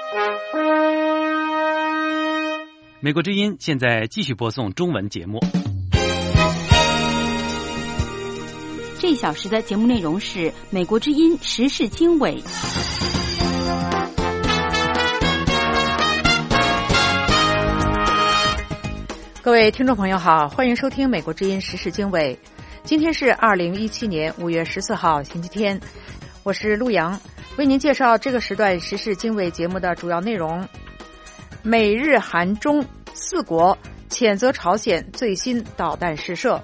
美国之音现在继续播送中文节目。 这一小时的节目内容是美国之音时事经纬。 各位听众朋友好，欢迎收听美国之音时事经纬。今天是2017年5月14号星期天，我是陆阳，为您介绍这个时段时事经纬节目的主要内容。美日韩中四国谴责朝鲜最新导弹试射。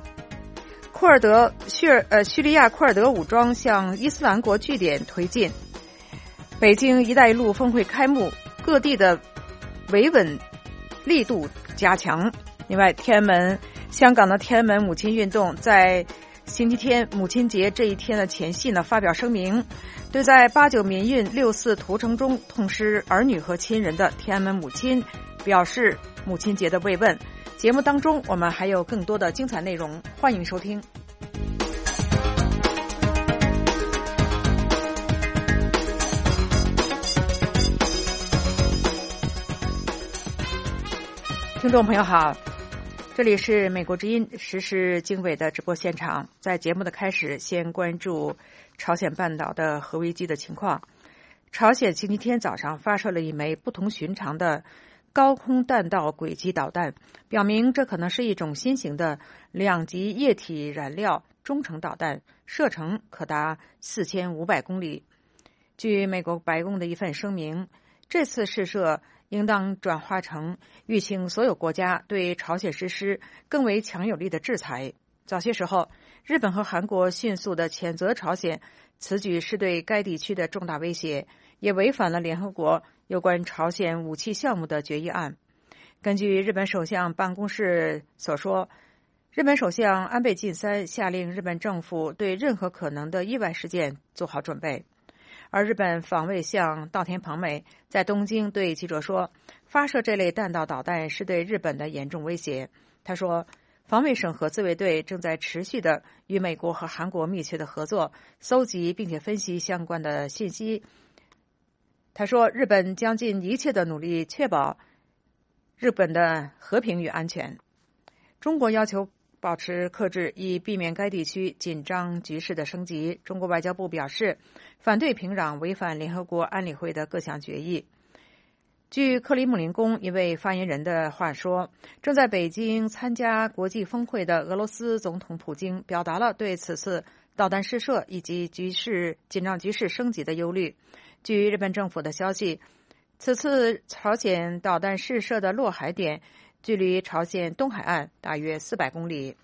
叙利亚库尔德武装向伊斯兰国据点推进。北京一带一路峰会开幕，各地的维稳力度加强。另外，香港的天安门母亲运动在星期天母亲节这一天的前夕呢，发表声明，对在89民运6·4屠城中痛失儿女和亲人的天安门母亲表示母亲节的慰问。节目当中我们还有更多的精彩内容，欢迎收听。听众朋友好，这里是美国之音时事经纬的直播现场。在节目的开始，先关注朝鲜半岛的核危机的情况。朝鲜星期天早上发射了一枚不同寻常的高空弹道轨迹导弹，表明这可能是一种新型的两级液体燃料中程导弹，射程可达4500公里。据美国白宫的一份声明，这次试射应当转化成吁请所有国家对朝鲜实施更为强有力的制裁。早些时候，日本和韩国迅速地谴责朝鲜，此举是对该地区的重大威胁，也违反了联合国有关朝鲜武器项目的决议案。根据日本首相办公室所说，日本首相安倍晋三下令日本政府对任何可能的意外事件做好准备。而日本防卫相稻田朋美在东京对记者说，发射这类弹道导弹是对日本的严重威胁。他说，防卫省和自卫队正在持续的与美国和韩国密切的合作，搜集并且分析相关的信息。他说，日本将尽一切的努力确保日本的和平与安全。中国要求保持克制，以避免该地区紧张局势的升级。中国外交部表示，反对平壤违反联合国安理会的各项决议。据克里姆林宫一位发言人的话说，正在北京参加国际峰会的俄罗斯总统普京表达了对此次导弹试射以及紧张局势升级的忧虑。据日本政府的消息，此次朝鲜导弹试射的落海点距离朝鲜东海岸大约400公里。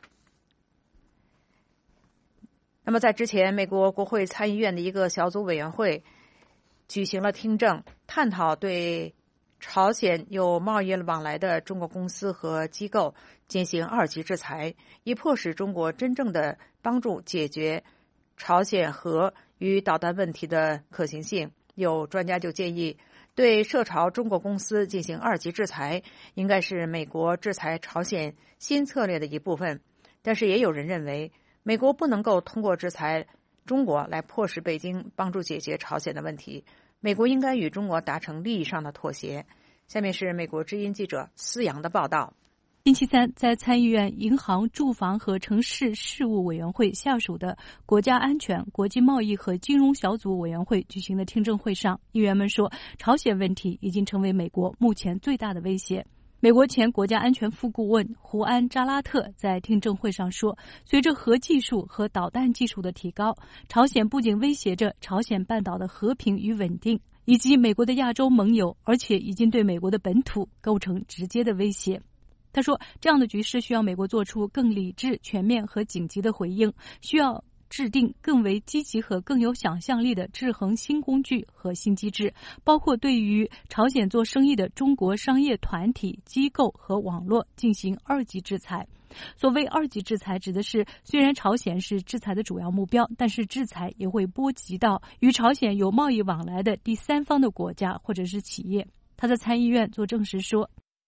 那么在之前，美国国会参议院的一个小组委员会举行了听证，探讨对朝鲜有贸易往来的中国公司和机构进行2级制裁，以迫使中国真正的帮助解决朝鲜核与导弹问题的可行性。有专家就建议，对涉朝中国公司进行2级制裁，应该是美国制裁朝鲜新策略的一部分。但是也有人认为，美国不能够通过制裁中国来迫使北京帮助解决朝鲜的问题，美国应该与中国达成利益上的妥协。下面是美国之音记者思阳的报道。 星期三，在参议院银行、住房和城市事务委员会下属的国家安全、国际贸易和金融小组委员会举行的听证会上，议员们说，朝鲜问题已经成为美国目前最大的威胁。美国前国家安全副顾问胡安·扎拉特在听证会上说，随着核技术和导弹技术的提高，朝鲜不仅威胁着朝鲜半岛的和平与稳定，以及美国的亚洲盟友，而且已经对美国的本土构成直接的威胁。他说，这样的局势需要美国做出更理智、全面和紧急的回应，需要制定更为积极和更有想象力的制衡新工具和新机制，包括对于朝鲜做生意的中国商业团体、机构和网络进行2级制裁。所谓2级制裁，指的是虽然朝鲜是制裁的主要目标，但是制裁也会波及到与朝鲜有贸易往来的第三方的国家或者是企业。他在参议院做证时说，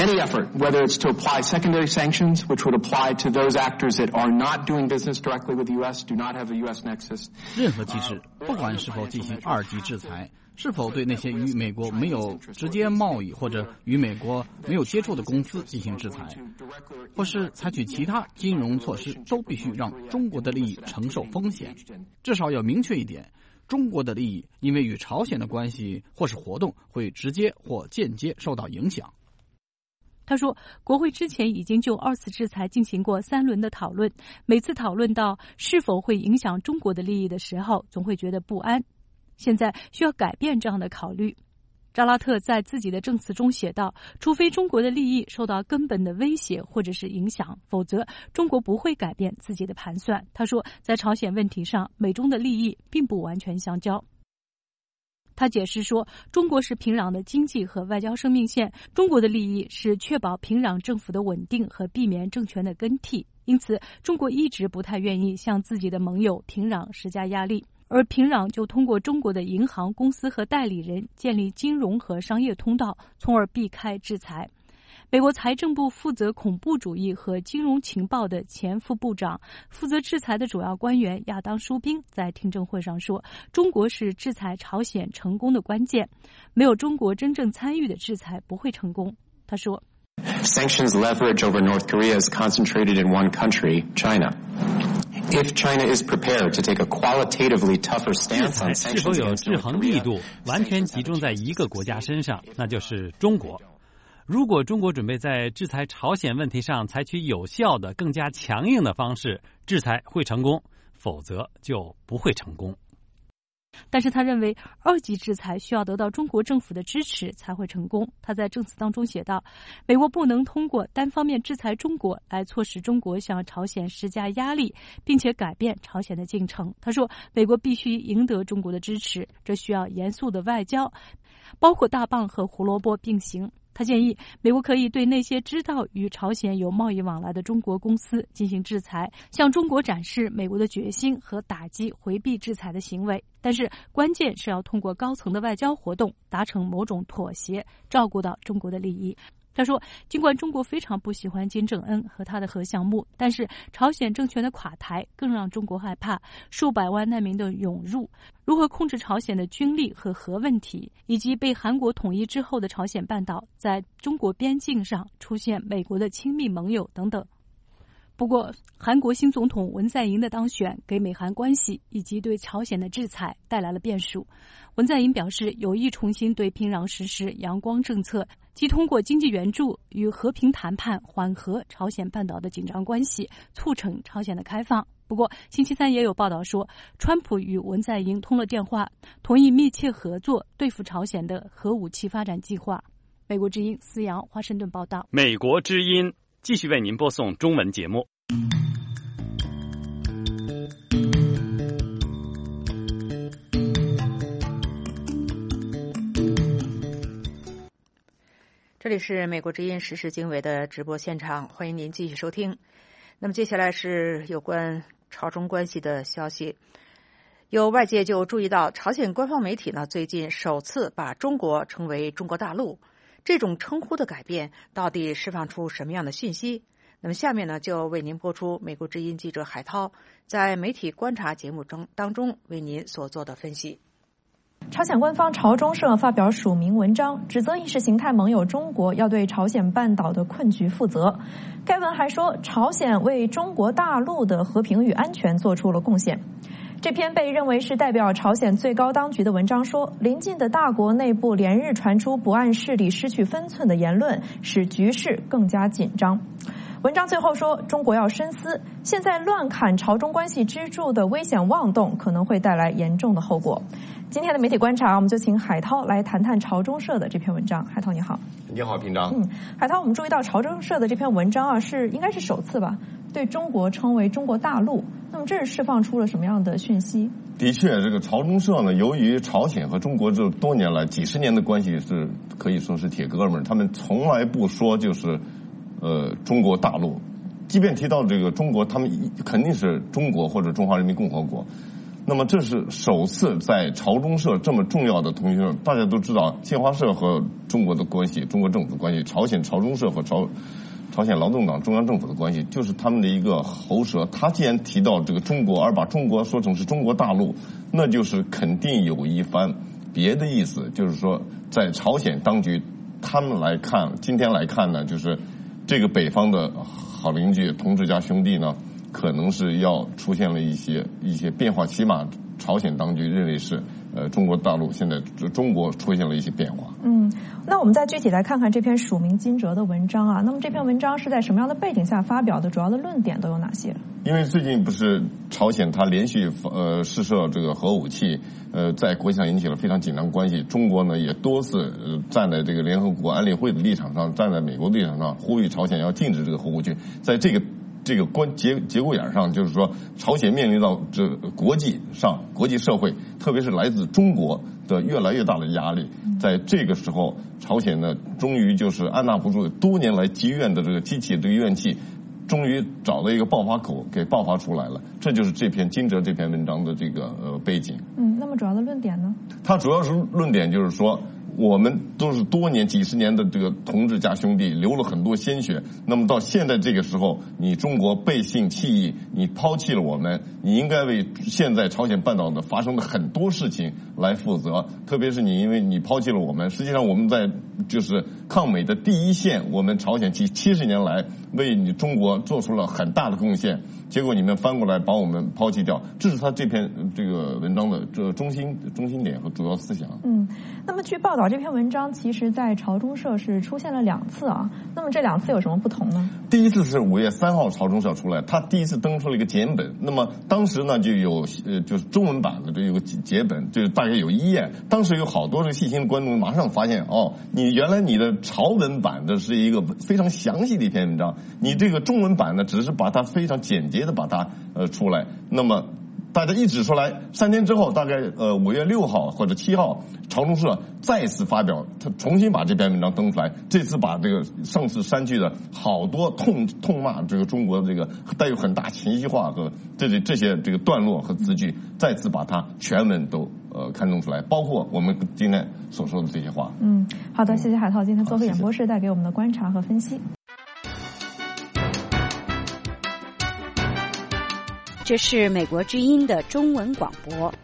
any effort, whether it's to apply secondary sanctions, which would apply to those actors that are not doing business directly with the U.S., do not have a U.S. nexus. 任何机制，不管是否进行二级制裁，是否对那些与美国没有直接贸易或者与美国没有接触的公司进行制裁，或是采取其他金融措施，都必须让中国的利益承受风险。至少要明确一点，中国的利益因为与朝鲜的关系或是活动会直接或间接受到影响。 他说，国会之前已经就2次制裁进行过3轮的讨论，每次讨论到是否会影响中国的利益的时候，总会觉得不安。现在需要改变这样的考虑。扎拉特在自己的证词中写道，除非中国的利益受到根本的威胁或者是影响，否则中国不会改变自己的盘算。他说，在朝鲜问题上，美中的利益并不完全相交。他解释说，中国是平壤的经济和外交生命线，中国的利益是确保平壤政府的稳定和避免政权的更替，因此中国一直不太愿意向自己的盟友平壤施加压力，而平壤就通过中国的银行、公司和代理人建立金融和商业通道，从而避开制裁。美国财政部负责恐怖主义和金融情报的前副部长、负责制裁的主要官员亚当·舒宾在听证会上说，中国是制裁朝鲜成功的关键，没有中国真正参与的制裁不会成功。他说 Sanctions leverage over North Korea is concentrated in one country, China.If China is prepared to take a qualitatively tougher stance on sanctions 是否有制衡力度完全集中在一个国家身上，那就是中国。如果中国准备在制裁朝鲜问题上采取有效的、更加强硬的方式，制裁会成功，否则就不会成功。 但是他认为2级制裁需要得到中国政府的支持才会成功。他在证词当中写道，美国不能通过单方面制裁中国来促使中国向朝鲜施加压力，并且改变朝鲜的进程。他说，美国必须赢得中国的支持，这需要严肃的外交，包括大棒和胡萝卜并行。他建议美国可以对那些知道与朝鲜有贸易往来的中国公司进行制裁，向中国展示美国的决心和打击回避制裁的行为。但是关键是要通过高层的外交活动达成某种妥协，照顾到中国的利益。他说，尽管中国非常不喜欢金正恩和他的核项目，但是朝鲜政权的垮台更让中国害怕，数百万难民的涌入，如何控制朝鲜的军力和核问题，以及被韩国统一之后的朝鲜半岛在中国边境上出现美国的亲密盟友等等。不过，韩国新总统文在寅的当选给美韩关系以及对朝鲜的制裁带来了变数。文在寅表示有意重新对平壤实施阳光政策，即通过经济援助与和平谈判缓和朝鲜半岛的紧张关系，促成朝鲜的开放。不过，星期三也有报道说，川普与文在寅通了电话，同意密切合作对付朝鲜的核武器发展计划。美国之音思瑶华盛顿报道。 美国之音继续为您播送中文节目。 这里是美国之音时事经纬的直播现场，欢迎您继续收听。那么接下来是有关朝中关系的消息。有外界就注意到，朝鲜官方媒体呢最近首次把中国称为中国大陆，这种称呼的改变到底释放出什么样的讯息？那么下面呢就为您播出美国之音记者海涛在媒体观察节目当中为您所做的分析。 朝鲜官方朝中社发表署名文章，指责意识形态盟友中国要对朝鲜半岛的困局负责。该文还说，朝鲜为中国大陆的和平与安全做出了贡献。这篇被认为是代表朝鲜最高当局的文章说，邻近的大国内部连日传出不按势力失去分寸的言论，使局势更加紧张。文章最后说，中国要深思，现在乱砍朝中关系支柱的危险妄动可能会带来严重的后果。今天的媒体观察，我们就请海涛来谈谈朝中社的这篇文章。海涛你好。 你好，平章。 海涛，我们注意到朝中社的这篇文章啊，应该是首次吧，对中国称为中国大陆。那么这是释放出了什么样的讯息？ 的确，这个朝中社呢，由于朝鲜和中国这多年来几十年的关系是可以说是铁哥们儿，他们从来不说就是中国大陆，即便提到这个中国，他们肯定是中国或者中华人民共和国。 那么这是首次在朝中社这么重要的通讯社，大家都知道新华社和中国的关系，中国政府的关系，朝鲜朝中社和朝鲜劳动党中央政府的关系，就是他们的一个喉舌。他既然提到这个中国，而把中国说成是中国大陆，那就是肯定有一番别的意思，就是说在朝鲜当局他们来看，今天来看呢，就是这个北方的好邻居同志加兄弟呢，可能是要出现了一些变化，起码朝鲜当局认为是中国大陆现在中国出现了一些变化。 那我们再具体来看看这篇署名金哲的文章啊。那么这篇文章是在什么样的背景下发表的？主要的论点都有哪些？ 因为最近不是朝鲜它连续试射这个核武器，在国际上引起了非常紧张关系。中国呢也多次站在这个联合国安理会的立场上，站在美国的立场上，呼吁朝鲜要禁止这个核武器。在这个节骨眼上，就是说朝鲜面临到这国际社会，特别是来自中国的越来越大的压力。在这个时候，朝鲜呢终于就是按捺不住多年来积怨的这个激起这个怨气，终于找到一个爆发口，给爆发出来了。这就是这篇金哲这篇文章的这个背景。 那么主要的论点呢？ 它主要是论点就是说，我们都是多年几十年的这个同志加兄弟，流了很多鲜血。那么到现在这个时候，你中国背信弃义，你抛弃了我们，你应该为现在朝鲜半岛的发生的很多事情来负责。特别是你，因为你抛弃了我们，实际上我们在就是抗美的第一线，我们朝鲜70年来为你中国做出了很大的贡献，结果你们翻过来把我们抛弃掉，这是他这篇这个文章的这中心点和主要思想。 那么据报道，这篇文章其实在朝中社是出现了2次啊。那么这2次有什么不同呢？ 第一次是5月3号朝中社出来，他第一次登出了一个简本。那么当时呢就有就是中文版的这有个简本，就是大概有1页。当时有好多的细心的观众马上发现，你原来你的朝文版的是一个非常详细的一篇文章，你这个中文版呢只是把它非常简洁的把它出来。那么大家一指出来，3天之后，大概5月6号或者7号，朝中社再次发表，他重新把这篇文章登出来。这次把这个上次删去的好多痛骂这个中国的这个带有很大情绪化和这些这个段落和字句，再次把它全文都刊登出来，包括我们今天所说的这些话。 好的，谢谢海涛今天做客演播室带给我们的观察和分析。 这是美国之音的中文广播。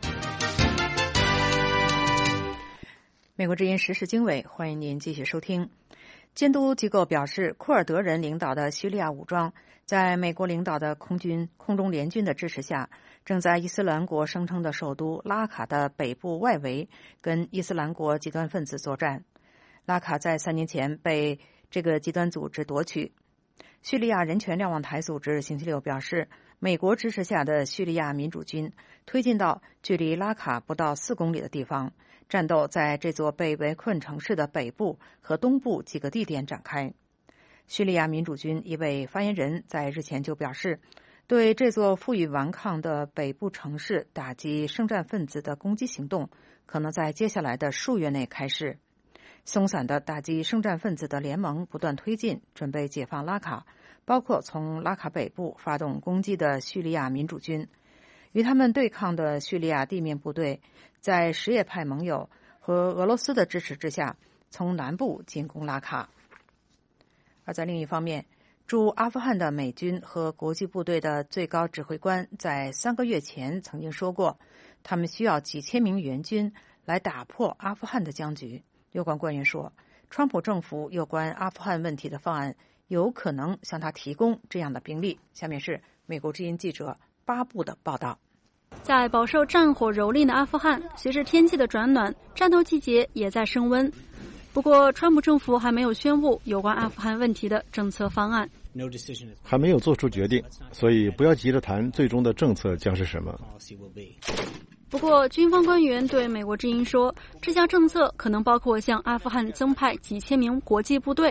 美国之音时事经纬，欢迎您继续收听。监督机构表示，库尔德人领导的叙利亚武装在美国领导的空中联军的支持下，正在伊斯兰国声称的首都拉卡的北部外围跟伊斯兰国极端分子作战。拉卡在3年前被这个极端组织夺取。叙利亚人权瞭望台组织星期六表示，美国支持下的叙利亚民主军推进到距离拉卡不到4公里的地方，战斗在这座被围困城市的北部和东部几个地点展开。叙利亚民主军一位发言人在日前就表示，对这座负隅顽抗的北部城市打击圣战分子的攻击行动可能在接下来的数月内开始。松散的打击圣战分子的联盟不断推进，准备解放拉卡，包括从拉卡北部发动攻击的叙利亚民主军。与他们对抗的叙利亚地面部队在什叶派盟友和俄罗斯的支持之下，从南部进攻拉卡。而在另一方面，驻阿富汗的美军和国际部队的最高指挥官在3个月前曾经说过，他们需要几千名援军来打破阿富汗的僵局。有关官员说，川普政府有关阿富汗问题的方案有可能向他提供这样的兵力。下面是美国之音记者巴布的报道。 在饱受战火蹂躏的阿富汗，随着天气的转暖，战斗季节也在升温。不过，川普政府还没有宣布有关阿富汗问题的政策方案， 还没有做出决定，所以不要急着谈最终的政策将是什么。 不过，军方官员对美国之音说，这项政策可能包括向阿富汗增派几千名国际部队。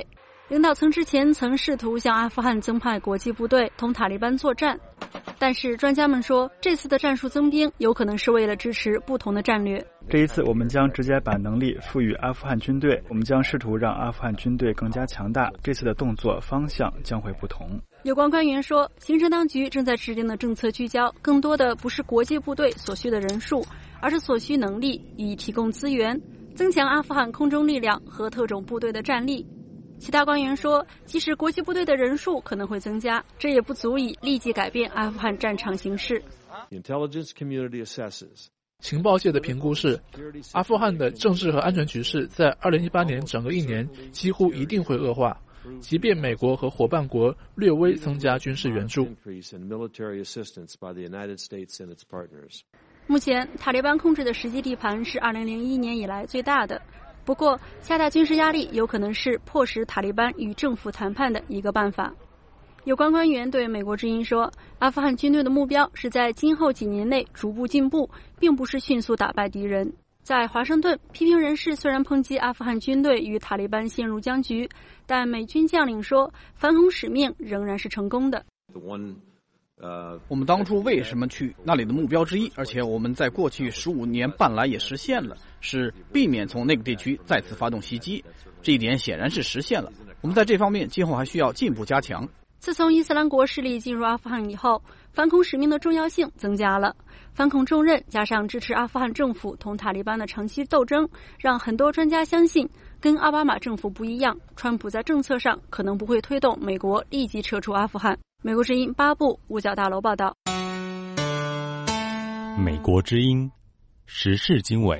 领导层之前曾试图向阿富汗增派国际部队同塔利班作战，但是专家们说，这次的战术增兵有可能是为了支持不同的战略。 这一次我们将直接把能力赋予阿富汗军队，我们将试图让阿富汗军队更加强大，这次的动作方向将会不同。 有关官员说，行政当局正在制定的政策聚焦更多的不是国际部队所需的人数，而是所需能力，以提供资源，增强阿富汗空中力量和特种部队的战力。其他官员说，即使国际部队的人数可能会增加，这也不足以立即改变阿富汗战场形势。 情报界的评估是，阿富汗的政治和安全局势在2018年整个一年几乎一定会恶化，即便美国和伙伴国略微增加军事援助。 目前，塔利班控制的实际地盘是2001年以来最大的。不过，加大军事压力有可能是迫使塔利班与政府谈判的一个办法。有关官员对美国之音说，阿富汗军队的目标是在今后几年内逐步进步，并不是迅速打败敌人。在华盛顿，批评人士虽然抨击阿富汗军队与塔利班陷入僵局，但美军将领说，反恐使命仍然是成功的。 我们当初为什么去那里的目标之一，而且我们在过去15年半来也实现了，是避免从那个地区再次发动袭击，这一点显然是实现了。我们在这方面今后还需要进一步加强。 自从伊斯兰国势力进入阿富汗以后，反恐使命的重要性增加了。反恐重任加上支持阿富汗政府同塔利班的长期斗争，让很多专家相信，跟奥巴马政府不一样，川普在政策上可能不会推动美国立即撤出阿富汗。美国之音8部五角大楼报道。 美国之音时事经纬。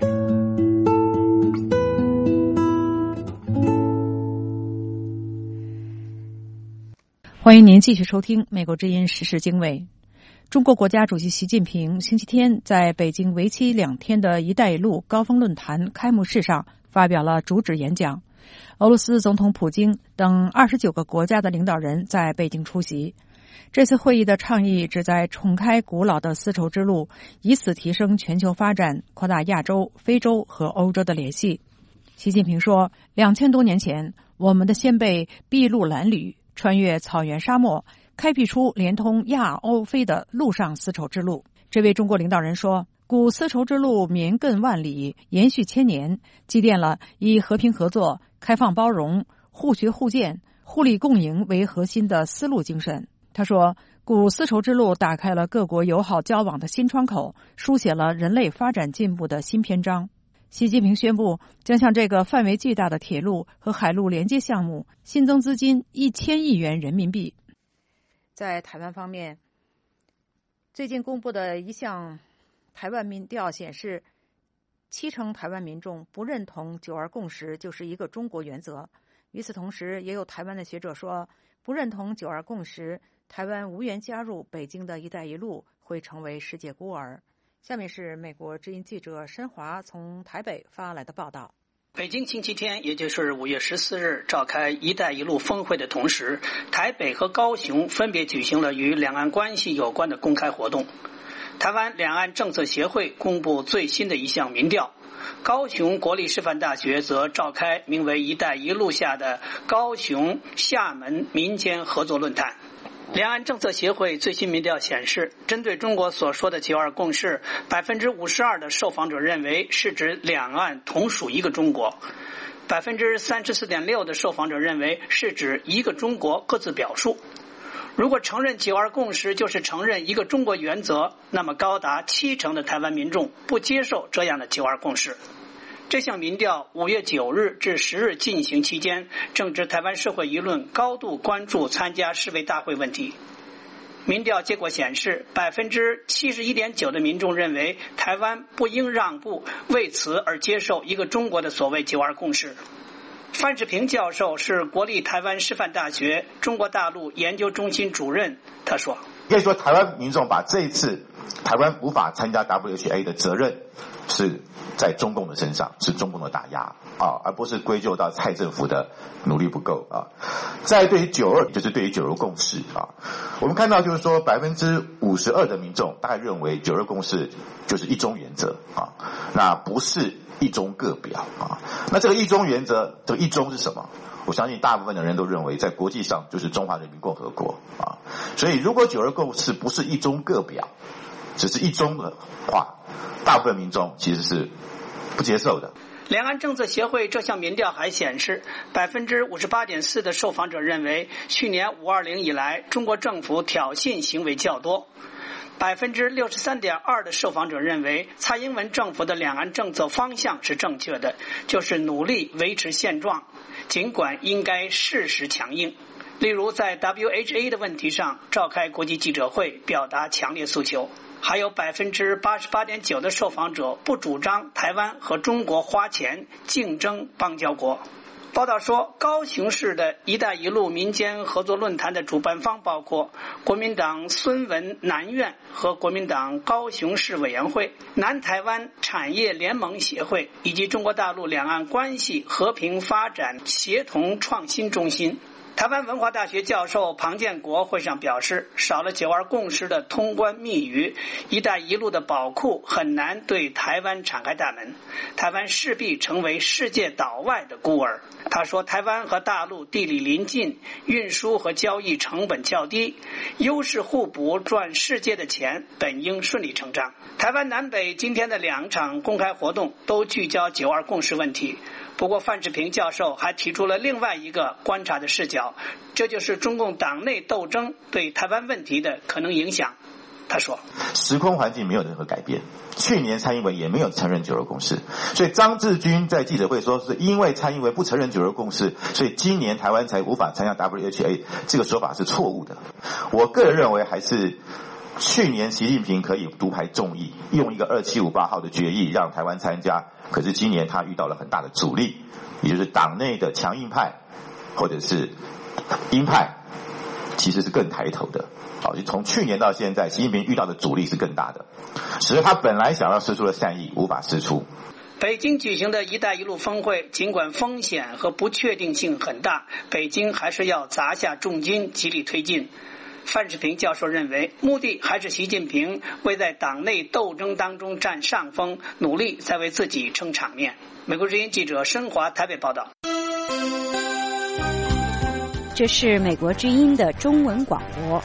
欢迎您继续收听美国之音时事经纬。中国国家主席习近平星期天在北京为期2天的一带一路高峰论坛开幕式上发表了主旨演讲。俄罗斯总统普京等29个国家的领导人在北京出席。这次会议的倡议旨在重开古老的丝绸之路，以此提升全球发展，扩大亚洲、非洲和欧洲的联系。习近平说，2000多年前，我们的先辈筚路蓝缕，穿越草原沙漠，开辟出连通亚欧非的陆上丝绸之路。这位中国领导人说，古丝绸之路绵亘万里，延续千年，积淀了以和平合作、开放包容、互学互鉴、互利共赢为核心的丝路精神。他说，古丝绸之路打开了各国友好交往的新窗口，书写了人类发展进步的新篇章。习近平宣布将向这个范围巨大的铁路和海陆连接项目新增资金1000亿元人民币。在台湾方面，最近公布的一项台湾民调显示，70%台湾民众不认同9·2共识就是一个中国原则。与此同时，也有台湾的学者说，不认同9·2共识，台湾无缘加入北京的一带一路，会成为世界孤儿。下面是美国之音记者申华从台北发来的报道。 北京星期天，也就是5月14日召开一带一路峰会的同时，台北和高雄分别举行了与两岸关系有关的公开活动。台湾两岸政策协会公布最新的一项民调，高雄国立师范大学则召开名为一带一路下的高雄厦门民间合作论坛。两岸政策协会最新民调显示，针对中国所说的9·2共识，52%的受访者认为是指两岸同属一个中国，34.6%的受访者认为是指一个中国各自表述。如果承认9·2共识就是承认一个中国原则，那么高达70%的台湾民众不接受这样的9·2共识。这项民调5月9日至10日进行期间，正值台湾社会舆论高度关注参加世卫大会问题。民调结果显示，71.9%的民众认为台湾不应让步，为此而接受一个中国的所谓9·2共识。范志平教授是国立台湾师范大学中国大陆研究中心主任，他说， 可以说台湾民众把这一次台湾无法参加 WHA 的责任是在中共的身上，是中共的打压而不是归咎到蔡政府的努力不够再对于9·2，就是对于9·2共识我们看到就是说52%的民众大概认为9·2共识就是一中原则那不是一中各表啊。那这个一中原则，这个一中是什么？我相信大部分的人都认为，在国际上就是中华人民共和国啊。所以，如果九二共识不是一中各表，只是一中的话，大部分民众其实是不接受的。 两岸政策协会这项民调还显示，58.4%的受访者认为，去年520以来，中国政府挑衅行为较多。63.2%的受访者认为，蔡英文政府的两岸政策方向是正确的，就是努力维持现状，尽管应该适时强硬。例如，在 WHA 的问题上召开国际记者会，表达强烈诉求。还有88.9%的受访者不主张台湾和中国花钱竞争邦交国。报道说，高雄市的一带一路民间合作论坛的主办方包括国民党孙文南院和国民党高雄市委员会、南台湾产业联盟协会以及中国大陆两岸关系和平发展协同创新中心。台湾文化大学教授庞建国会上表示，少了9·2共识的通关密语，一带一路的宝库很难对台湾敞开大门，台湾势必成为世界岛外的孤儿。他说，台湾和大陆地理邻近，运输和交易成本较低，优势互补，赚世界的钱本应顺理成章。台湾南北今天的2场公开活动都聚焦9·2共识问题。不过范志平教授还提出了另外一个观察的视角，这就是中共党内斗争对台湾问题的可能影响。他说， 时空环境没有任何改变，去年蔡英文也没有承认9·2共识，所以张志军在记者会说，是因为蔡英文不承认9·2共识，所以今年台湾才无法参加 WHA， 这个说法是错误的。我个人认为还是去年习近平可以独排众议，用一个2758号的决议让台湾参加，可是今年他遇到了很大的阻力，也就是党内的强硬派或者是鹰派其实是更抬头的。好，就从去年到现在，习近平遇到的阻力是更大的，使得他本来想要释出的善意无法释出。 北京举行的一带一路峰会，尽管风险和不确定性很大，北京还是要砸下重金极力推进。范志平教授认为，目的还是习近平为在党内斗争当中占上风，努力在为自己撑场面。美国之音记者申华台北报道。 这是美国之音的中文广播。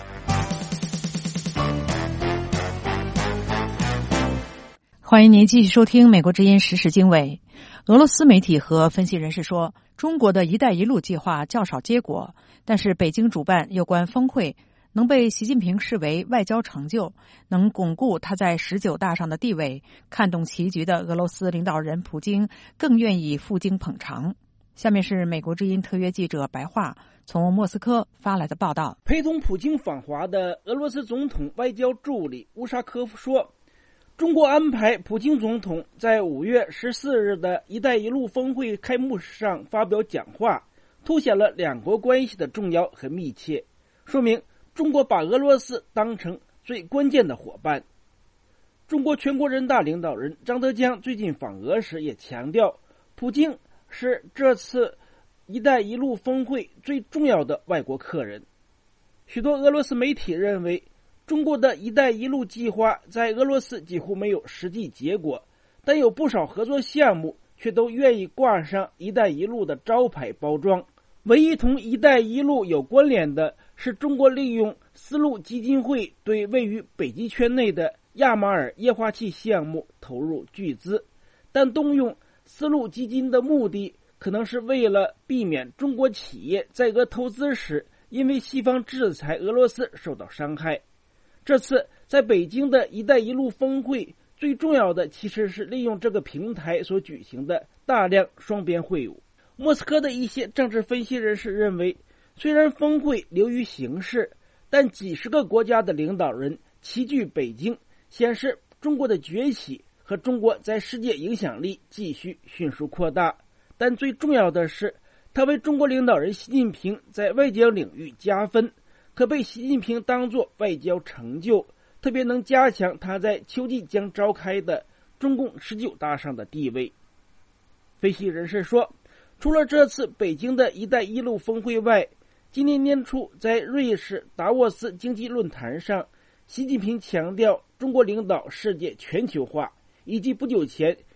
欢迎您继续收听美国之音时事经纬。俄罗斯媒体和分析人士说，中国的一带一路计划较少结果，但是北京主办有关峰会能被习近平视为外交成就，能巩固他在19大上的地位，看懂棋局的俄罗斯领导人普京更愿意赴京捧场。下面是美国之音特约记者白桦从莫斯科发来的报道。 陪同普京访华的俄罗斯总统外交助理乌沙科夫说，中国安排普京总统在5月14日的一带一路峰会开幕式上发表讲话，凸显了两国关系的重要和密切，说明中国把俄罗斯当成最关键的伙伴。中国全国人大领导人张德江最近访俄时也强调，普京是这次一带一路峰会最重要的外国客人。许多俄罗斯媒体认为，中国的一带一路计划在俄罗斯几乎没有实际结果，但有不少合作项目却都愿意挂上一带一路的招牌包装。唯一同一带一路有关联的是中国利用丝路基金会对位于北极圈内的亚马尔液化气项目投入巨资，但动用丝路基金的目的可能是为了避免中国企业在俄投资时因为西方制裁俄罗斯受到伤害。这次在北京的一带一路峰会最重要的其实是利用这个平台所举行的大量双边会晤。莫斯科的一些政治分析人士认为，虽然峰会流于形式，但几十个国家的领导人齐聚北京，显示中国的崛起和中国在世界影响力继续迅速扩大。但最重要的是，它为中国领导人习近平在外交领域加分，可被习近平当作外交成就，特别能加强他在秋季将召开的中共19大上的地位。分析人士说，除了这次北京的一带一路峰会外，今年年初在瑞士达沃斯经济论坛上，习近平强调中国领导世界全球化，以及不久前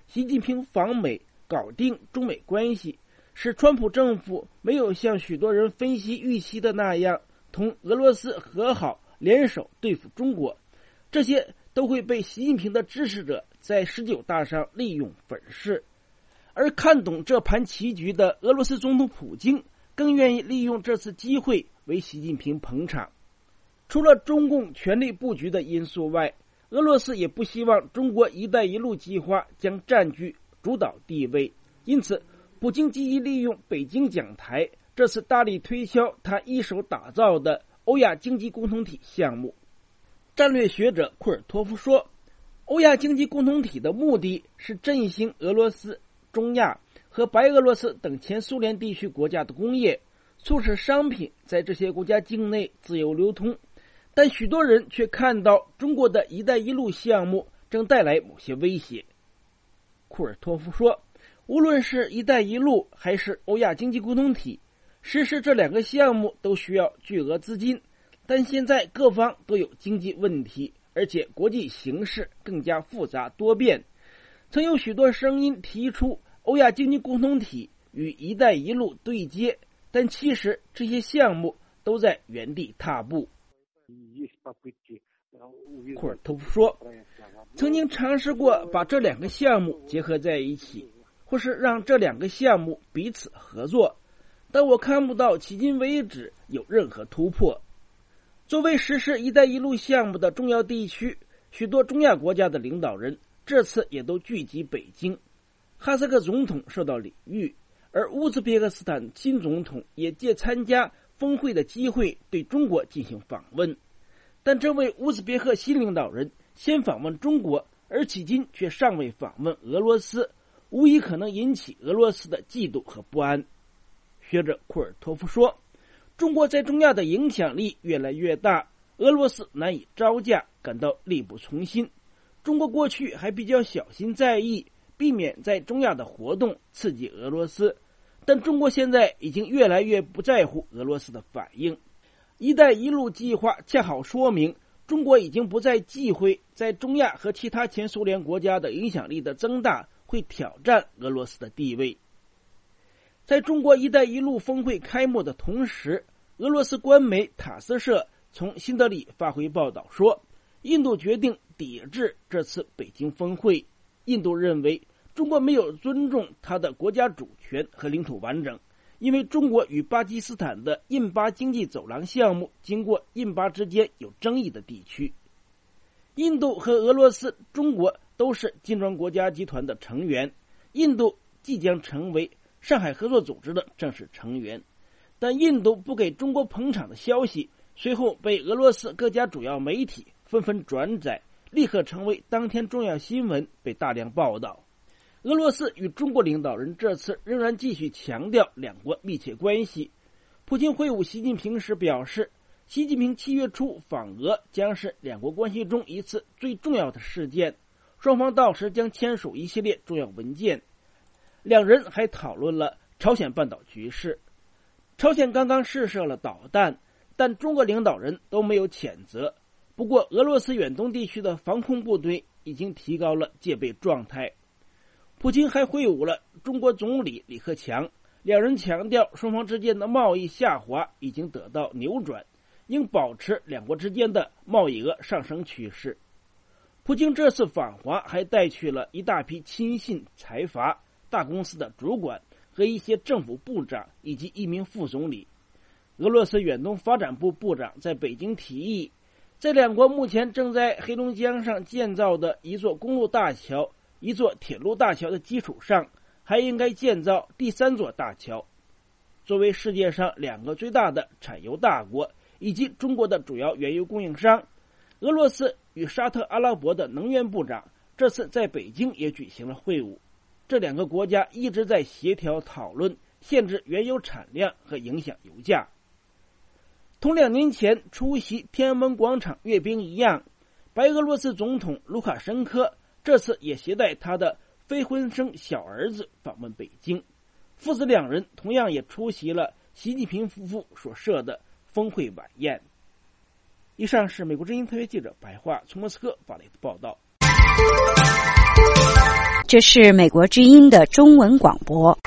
习近平访美搞定中美关系，使川普政府没有像许多人分析预期的那样同俄罗斯和好，联手对付中国，这些都会被习近平的支持者在19大上利用粉饰。而看懂这盘棋局的俄罗斯总统普京更愿意利用这次机会为习近平捧场。除了中共全力布局的因素外，俄罗斯也不希望中国一带一路计划将占据主导地位，因此普京积极利用北京讲台，这次大力推销他一手打造的欧亚经济共同体项目。战略学者库尔托夫说，欧亚经济共同体的目的是振兴俄罗斯、中亚和白俄罗斯等前苏联地区国家的工业，促使商品在这些国家境内自由流通。但许多人却看到中国的一带一路项目正带来某些威胁。库尔托夫说，无论是一带一路还是欧亚经济共同体，实施这两个项目都需要巨额资金，但现在各方都有经济问题，而且国际形势更加复杂多变。曾有许多声音提出欧亚经济共同体与一带一路对接，但其实这些项目都在原地踏步。库尔托夫说，曾经尝试过把这两个项目结合在一起，或是让这两个项目彼此合作，但我看不到迄今为止有任何突破。作为实施一带一路项目的重要地区，许多中亚国家的领导人这次也都聚集北京。哈萨克总统受到礼遇，而乌兹别克斯坦新总统也借参加峰会的机会对中国进行访问。但这位乌兹别克新领导人先访问中国，而迄今却尚未访问俄罗斯，无疑可能引起俄罗斯的嫉妒和不安。学者库尔托夫说，中国在中亚的影响力越来越大，俄罗斯难以招架，感到力不从心。中国过去还比较小心在意，避免在中亚的活动刺激俄罗斯，但中国现在已经越来越不在乎俄罗斯的反应。一带一路计划恰好说明，中国已经不再忌讳在中亚和其他前苏联国家的影响力的增大会挑战俄罗斯的地位。在中国一带一路峰会开幕的同时，俄罗斯官媒塔斯社从新德里发回报道说，印度决定抵制这次北京峰会。印度认为中国没有尊重它的国家主权和领土完整，因为中国与巴基斯坦的印巴经济走廊项目经过印巴之间有争议的地区。印度和俄罗斯、中国都是金砖国家集团的成员，印度即将成为上海合作组织的正式成员，但印度不给中国捧场的消息随后被俄罗斯各家主要媒体纷纷转载，立刻成为当天重要新闻，被大量报道。俄罗斯与中国领导人这次仍然继续强调两国密切关系。普京会晤习近平时表示，习近平7月初访俄将是两国关系中一次最重要的事件，双方到时将签署一系列重要文件。两人还讨论了朝鲜半岛局势。朝鲜刚刚试射了导弹，但中国领导人都没有谴责。不过俄罗斯远东地区的防空部队已经提高了戒备状态。普京还会晤了中国总理李克强，两人强调双方之间的贸易下滑已经得到扭转，应保持两国之间的贸易额上升趋势。普京这次访华还带去了一大批亲信、财阀、大公司的主管和一些政府部长以及一名副总理。俄罗斯远东发展部部长在北京提议，在两国目前正在黑龙江上建造的一座公路大桥、一座铁路大桥的基础上，还应该建造第3座大桥。作为世界上2个最大的产油大国以及中国的主要原油供应商，俄罗斯与沙特阿拉伯的能源部长这次在北京也举行了会晤。这2个国家一直在协调讨论限制原油产量和影响油价。同2年前出席天安门广场阅兵一样，白俄罗斯总统卢卡申科这次也携带他的非婚生小儿子访问北京，父子2人同样也出席了习近平夫妇所设的峰会晚宴。以上是美国之音特约记者白桦从莫斯科发来的报道。 这是美国之音的中文广播。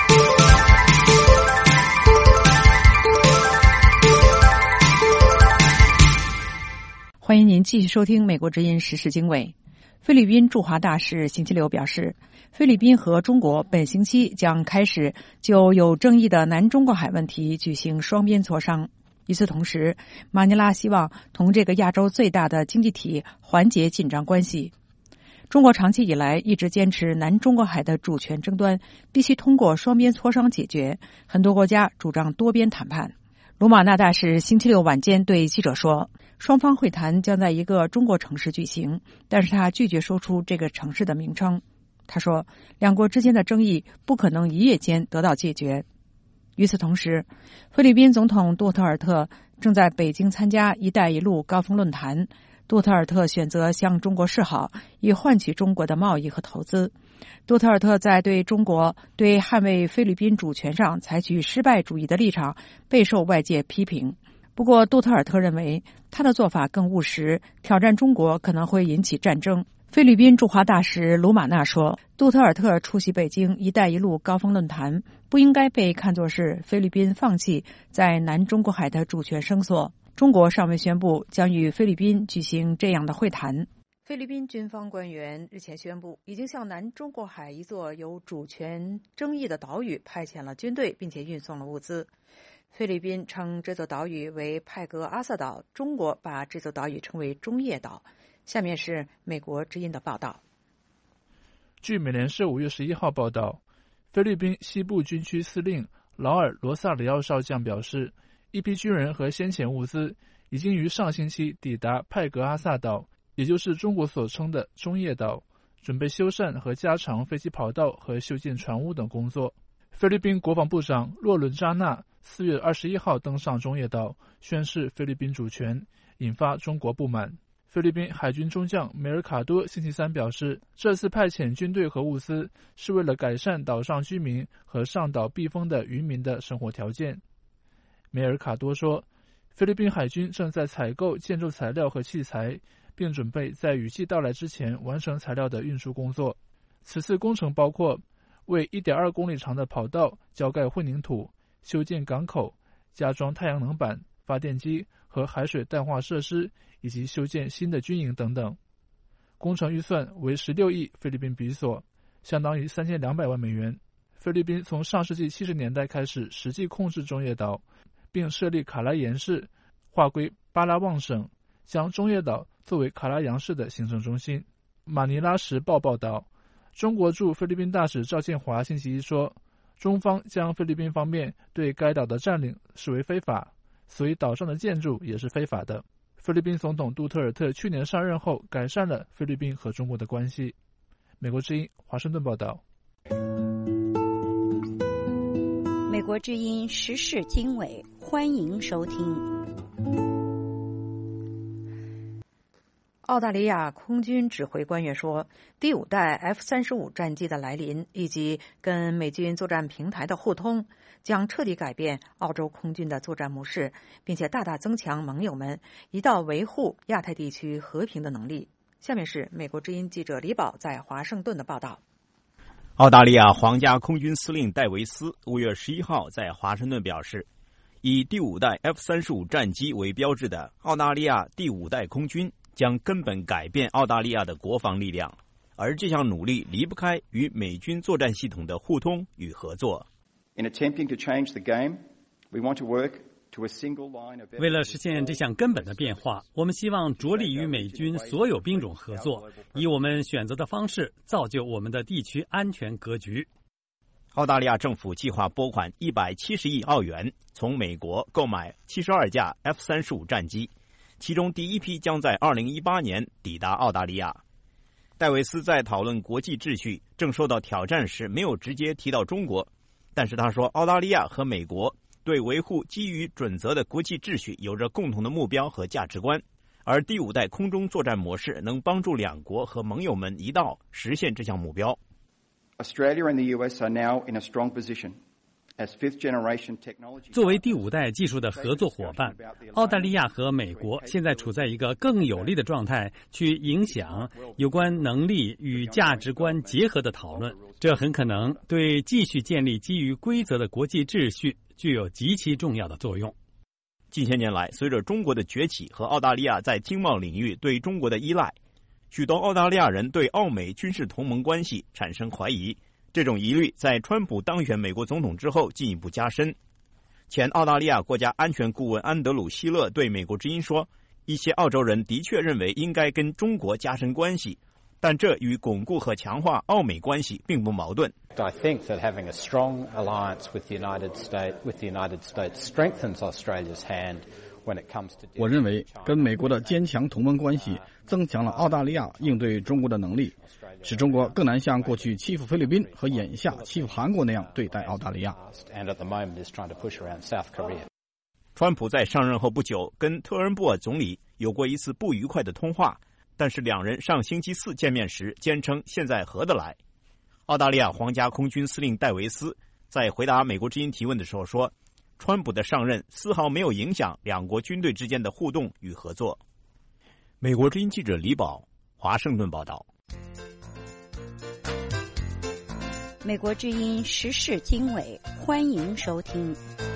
欢迎您继续收听美国之音时事经纬。菲律宾驻华大使星期六表示，菲律宾和中国本星期将开始就有争议的南中国海问题举行双边磋商。与此同时，马尼拉希望同这个亚洲最大的经济体缓解紧张关系。中国长期以来一直坚持南中国海的主权争端必须通过双边磋商解决，很多国家主张多边谈判。鲁马那大使星期六晚间对记者说，双方会谈将在一个中国城市举行，但是他拒绝说出这个城市的名称。他说，两国之间的争议不可能一夜间得到解决。与此同时，菲律宾总统杜特尔特正在北京参加“一带一路”高峰论坛。杜特尔特选择向中国示好，以换取中国的贸易和投资。杜特尔特在对中国对捍卫菲律宾主权上采取失败主义的立场备受外界批评。不过，杜特尔特认为他的做法更务实，挑战中国可能会引起战争。菲律宾驻华大使鲁马纳说，杜特尔特出席北京“一带一路”高峰论坛不应该被看作是菲律宾放弃在南中国海的主权声索。中国尚未宣布将与菲律宾举行这样的会谈。菲律宾军方官员日前宣布，已经向南中国海一座有主权争议的岛屿派遣了军队，并且运送了物资。菲律宾称这座岛屿为派格阿萨岛，中国把这座岛屿称为中业岛。下面是美国之音的报道。 据美联社5月11号报道，菲律宾西部军区司令劳尔·罗萨里奥少将表示，一批军人和先遣物资已经于上星期抵达派格阿萨岛，也就是中国所称的中业岛，准备修缮和加长飞机跑道和修建船坞等工作。菲律宾国防部长洛伦扎纳4月21号登上中业岛，宣示菲律宾主权，引发中国不满。菲律宾海军中将梅尔卡多星期三表示，这次派遣军队和物资是为了改善岛上居民和上岛避风的渔民的生活条件。梅尔卡多说，菲律宾海军正在采购建筑材料和器材，并准备在雨季到来之前完成材料的运输工作。此次工程包括为 1.2 公里长的跑道浇盖混凝土、修建港口、加装太阳能板、发电机和海水淡化设施，以及修建新的军营等等。工程预算为16亿菲律宾比索，相当于3200万美元。菲律宾从上世纪70年代开始实际控制中业岛，并设立卡拉延市，划归巴拉望省，将中业岛作为卡拉扬市的行政中心。马尼拉时报报道，中国驻菲律宾大使赵建华星期一说，中方将菲律宾方面对该岛的占领视为非法，所以岛上的建筑也是非法的。菲律宾总统杜特尔特去年上任后改善了菲律宾和中国的关系。美国之音华盛顿报道。 美国之音时事经纬，欢迎收听。 澳大利亚空军指挥官员说，第5代 F-35战机的来临以及跟美军作战平台的互通将彻底改变澳洲空军的作战模式，并且大大增强盟友们一道维护亚太地区和平的能力。下面是美国之音记者李宝在华盛顿的报道。 澳大利亚皇家空军司令戴维斯5月11号在华盛顿表示，以第5代 F-35战机为标志的澳大利亚第5代空军将根本改变澳大利亚的国防力量，而这项努力离不开与美军作战系统的互通与合作。 为了实现这项根本的变化，我们希望着力与美军所有兵种合作，以我们选择的方式造就我们的地区安全格局。 澳大利亚政府计划拨款170亿澳元，从美国购买72架 F-35战机，其中第一批将在2018年抵达澳大利亚。戴维斯在讨论国际秩序正受到挑战时没有直接提到中国，但是他说澳大利亚和美国对维护基于准则的国际秩序有着共同的目标和价值观，而第5代空中作战模式能帮助两国和盟友们一道实现这项目标。 Australia and the US are now in a strong position 作为第5代技术的合作伙伴，澳大利亚和美国现在处在一个更有利的状态，去影响有关能力与价值观结合的讨论。这很可能对继续建立基于规则的国际秩序具有极其重要的作用。 近些年来，随着中国的崛起和澳大利亚在经贸领域对中国的依赖，许多澳大利亚人对澳美军事同盟关系产生怀疑。这种疑虑在川普当选美国总统之后进一步加深。前澳大利亚国家安全顾问安德鲁·希勒对美国之音说，一些澳洲人的确认为应该跟中国加深关系，但这与巩固和强化澳美关系并不矛盾。 I think that having a strong alliance with the United States strengthens Australia's hand when it comes to. 我认为跟美国的坚强同盟关系增强了澳大利亚应对中国的能力，使中国更难像过去欺负菲律宾和眼下欺负韩国那样对待澳大利亚。 川普在上任后不久跟特恩布尔总理有过一次不愉快的通话，但是两人上星期4见面时坚称现在合得来。澳大利亚皇家空军司令戴维斯在回答美国之音提问的时候说，川普的上任丝毫没有影响两国军队之间的互动与合作。美国之音记者李宝，华盛顿报道。 美国之音时事经纬，欢迎收听。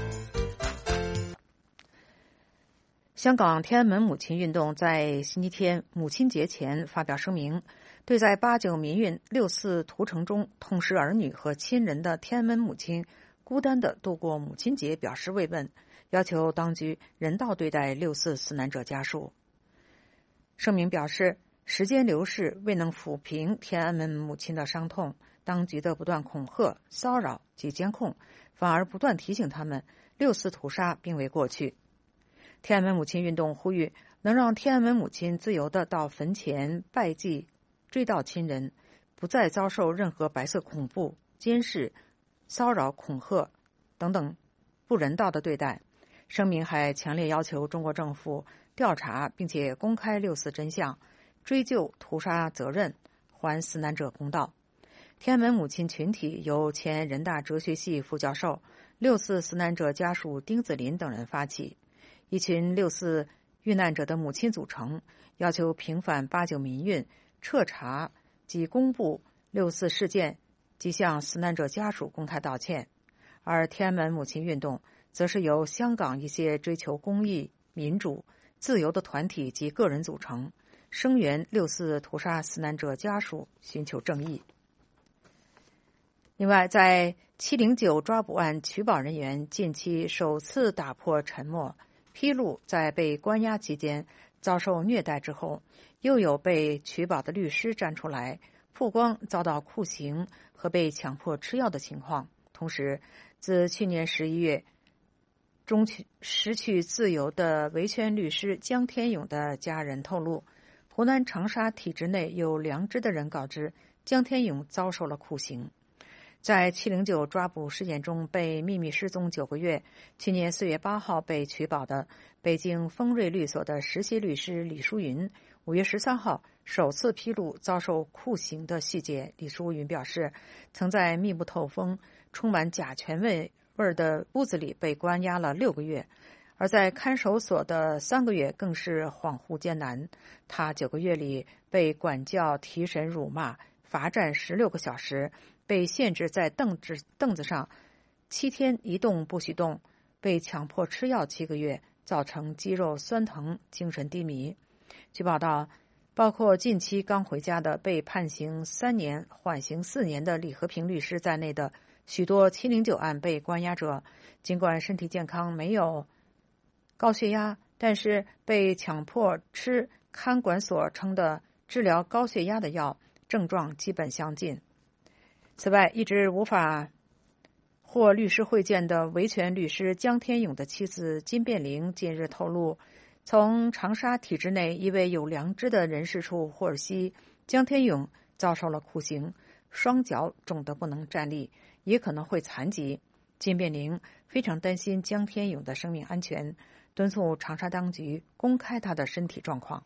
香港天安门母亲运动在星期天母亲节前发表声明，对在89民运6·4屠城中痛失儿女和亲人的天安门母亲孤单地度过母亲节表示慰问，要求当局人道对待6·4死难者家属。声明表示，时间流逝未能抚平天安门母亲的伤痛，当局的不断恐吓、骚扰及监控，反而不断提醒他们6·4屠杀并未过去。天安门母亲运动呼吁能让天安门母亲自由地到坟前拜祭、追悼亲人，不再遭受任何白色恐怖、监视、骚扰、恐吓等等不人道的对待。声明还强烈要求中国政府调查并且公开6·4真相，追究屠杀责任，还死难者公道。天安门母亲群体由前人大哲学系副教授、6·4死难者家属丁子霖等人发起，一群6·4遇难者的母亲组成，要求平反89民运，彻查及公布6·4事件，及向死难者家属公开道歉。而天安门母亲运动则是由香港一些追求公义、民主、自由的团体及个人组成，声援6·4屠杀死难者家属，寻求正义。另外，在709抓捕案取保人员近期首次打破沉默，披露在被关押期间遭受虐待之后，又有被取保的律师站出来曝光遭到酷刑和被强迫吃药的情况。同时，自去年11月中失去自由的维权律师江天勇的家人透露，湖南长沙体制内有良知的人告知江天勇遭受了酷刑。在709抓捕事件中被秘密失踪9个月，去年4月8号被取保的北京丰瑞律所的实习律师李淑云，5月13号首次披露遭受酷刑的细节。李淑云表示，曾在密不透风、充满甲醛味的屋子里被关押了6个月，而在看守所的3个月更是恍惚艰难。他9个月里被管教、提审、辱骂、罚站16个小时，被限制在凳子上7天一动不许动，被强迫吃药7个月，造成肌肉酸疼、精神低迷。据报道，包括近期刚回家的被判刑3年、缓刑4年的李和平律师在内的许多709案被关押者，尽管身体健康，没有高血压，但是被强迫吃看管所称的治疗高血压的药，症状基本相近。此外，一直无法获律师会见的维权律师江天勇的妻子金变玲近日透露，从长沙体制内一位有良知的人士处获悉，江天勇遭受了酷刑，双脚肿得不能站立，也可能会残疾。金变玲非常担心江天勇的生命安全，敦促长沙当局公开他的身体状况。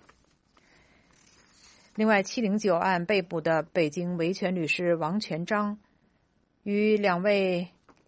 另外，709案被捕的北京维权律师王全章与2位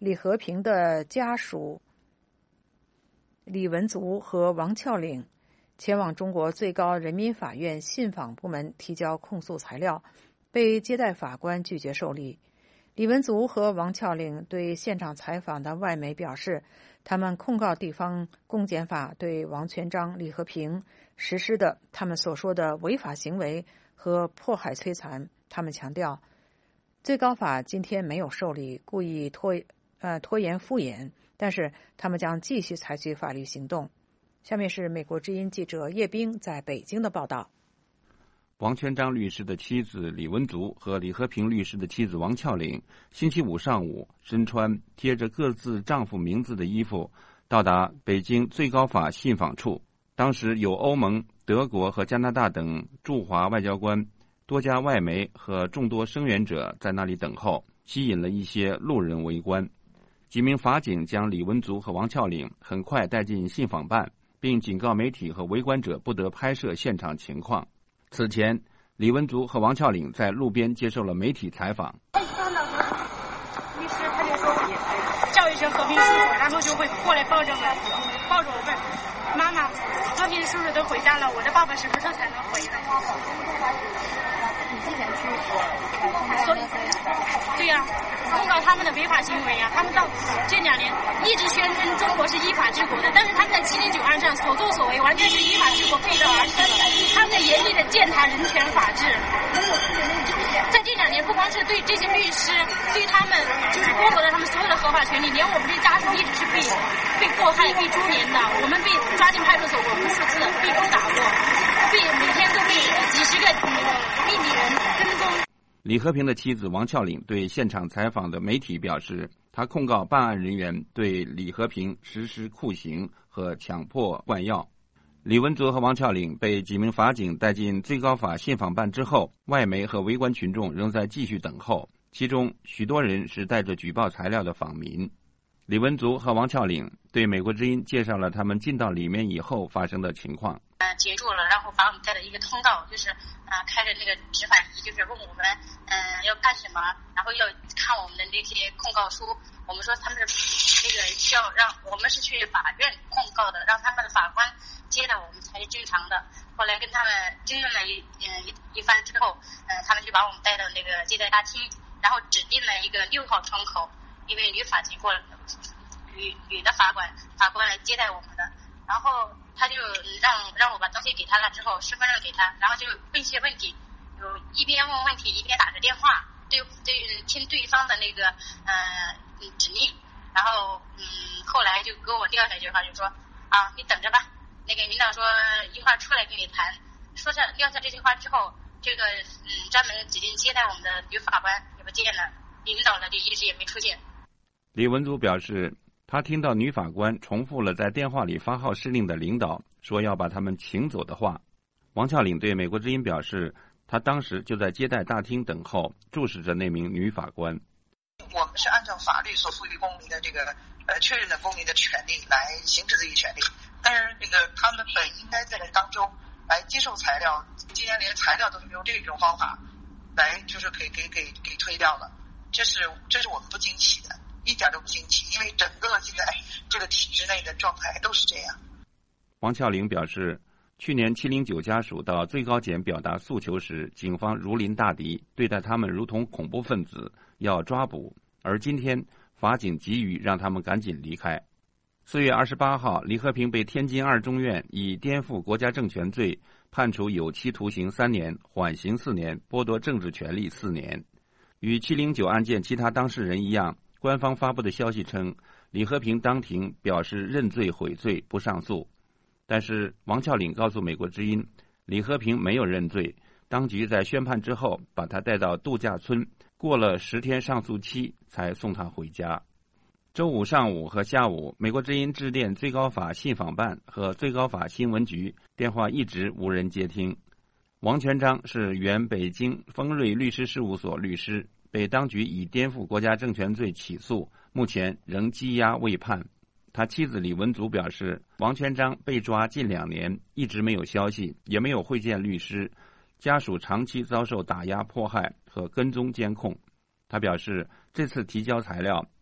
李和平的家属李文足和王峭岭前往中国最高人民法院信访部门提交控诉材料，被接待法官拒绝受理。李文足和王峭岭对现场采访的外媒表示，他们控告地方公检法对王全璋、李和平实施的他们所说的违法行为和迫害摧残。他们强调，最高法今天没有受理，故意拖延敷衍，但是他们将继续采取法律行动。下面是美国之音记者叶冰在北京的报道。 王全璋律师的妻子李文足和李和平律师的妻子王峭岭星期五上午身穿贴着各自丈夫名字的衣服到达北京最高法信访处。当时有欧盟、德国和加拿大等驻华外交官、多家外媒和众多声援者在那里等候，吸引了一些路人围观。几名法警将李文足和王峭岭很快带进信访办，并警告媒体和围观者不得拍摄现场情况。此前，李文足和王峭岭在路边接受了媒体采访。 律师他就说叫一声和平叔叔，然后就会过来抱着我问妈妈，和平叔叔都回家了，我的爸爸什么时候才能回来？你之前去过？对呀，控告他们的违法行为啊！他们到这2年一直宣称中国是依法治国的，但是他们在709案上所作所为完全是依法治国背道而驰的，他们在严厉的践踏人权法治。在这2年，不光是对这些律师，对他们就是剥夺了他们所有的合法权利，连我们这家属一直是被迫害、被株连的。我们被抓进派出所过无数次，被殴打过，每天都被几十个秘密人跟踪。 李和平的妻子王峭岭对现场采访的媒体表示，他控告办案人员对李和平实施酷刑和强迫灌药。李文足和王峭岭被几名法警带进最高法信访办之后，外媒和围观群众仍在继续等候，其中许多人是带着举报材料的访民。李文足和王峭岭对美国之音介绍了他们进到里面以后发生的情况。 截住了，然后把我们带到一个通道，就是开着那个执法仪，就是问我们要干什么，然后要看我们的那些控告书。我们说他们是那个需要让我们是去法院控告的，让他们的法官接待我们才是正常的。后来跟他们争论了一番之后，他们就把我们带到那个接待大厅，然后指定了一个6号窗口，一位女法警过来，女的法官来接待我们的。然后他就让我把东西给他了，之后身份证给他，然后就问一些问题，有一边问问题一边打着电话，听对方的那个指令。然后后来就给我撂下一句话，就说你等着吧，那个领导说一会儿出来跟你谈。说着撂下这句话之后，这个专门指定接待我们的女法官也不见了，领导呢就一直也没出现。 李文足表示，他听到女法官重复了在电话里发号施令的领导说要把他们请走的话。王峭岭对美国之音表示，他当时就在接待大厅等候，注视着那名女法官。 我们是按照法律所赋予公民的这个确认的公民的权利来行使这一权利，但是这个他们本应该在这当中来接受材料，竟然连材料都是用这种方法来就是给推掉了，这是我们不惊奇的，一点都不惊奇，因为整个现在这个体制内的状态都是这样。 王峭岭表示，去年709家属到最高检表达诉求时，警方如临大敌，对待他们如同恐怖分子，要抓捕，而今天法警急于让他们赶紧离开。4月28号，李和平被天津2中院以颠覆国家政权罪判处有期徒刑3年，缓刑4年，剥夺政治权利4年。与709案件其他当事人一样，官方发布的消息称，李和平当庭表示认罪悔罪，不上诉。但是王峭岭告诉美国之音，李和平没有认罪，当局在宣判之后把他带到度假村，过了10天上诉期才送他回家。周五上午和下午，美国之音致电最高法信访办和最高法新闻局，电话一直无人接听。王全璋是原北京丰瑞律师事务所律师，被当局以颠覆国家政权罪起诉，目前仍羁押未判。他妻子李文足表示，王全璋被抓近2年，一直没有消息，也没有会见律师，家属长期遭受打压迫害和跟踪监控。他表示，这次提交材料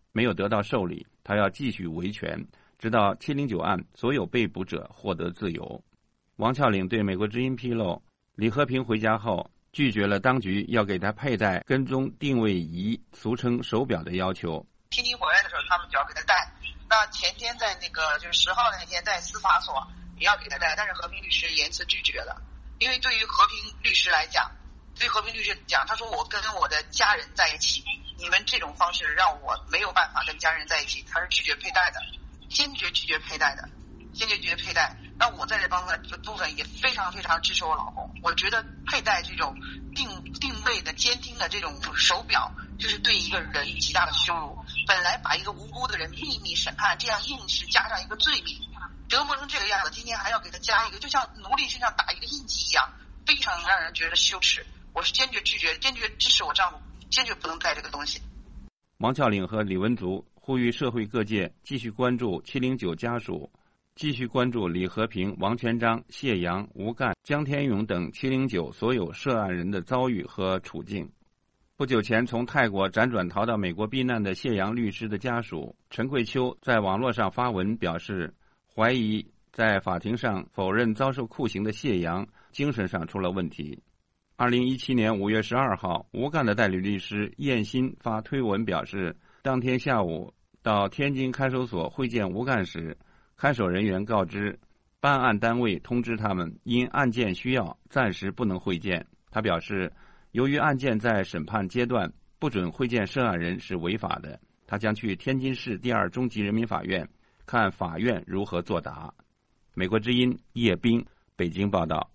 没有得到受理，他要继续维权，直到709案所有被捕者获得自由。王峭岭对美国之音披露，李和平回家后拒绝了当局要给他佩戴跟踪定位仪，俗称手表的要求。 天津回来的时候，他们就要给他戴。那前天在那个就是10号那天，在司法所也要给他戴，但是和平律师严词拒绝了。因为对于和平律师来讲，他说我跟我的家人在一起，你们这种方式让我没有办法跟家人在一起，他是拒绝佩戴的，坚决拒绝佩戴。那我在这方面部分也非常非常支持我老公。我觉得佩戴这种定位的监听的这种手表，就是对一个人极大的羞辱。本来把一个无辜的人秘密审判，这样硬是加上一个罪名，折磨成这个样子，今天还要给他加一个，就像奴隶身上打一个印记一样，非常让人觉得羞耻。我是坚决拒绝，坚决支持我丈夫，坚决不能戴这个东西。 王峭岭和李文足呼吁社会各界继续关注709家属，继续关注李和平、王全璋、谢阳、吴干、江天勇等709所有涉案人的遭遇和处境。不久前从泰国辗转逃到美国避难的谢阳律师的家属陈桂秋在网络上发文表示，怀疑在法庭上否认遭受酷刑的谢阳精神上出了问题。2017年5月12号，吴干的代理律师燕新发推文表示，当天下午到天津看守所会见吴干时，看守人员告知办案单位通知他们因案件需要暂时不能会见。他表示，由于案件在审判阶段，不准会见涉案人是违法的，他将去天津市第2中级人民法院看法院如何作答。美国之音叶冰，北京报道。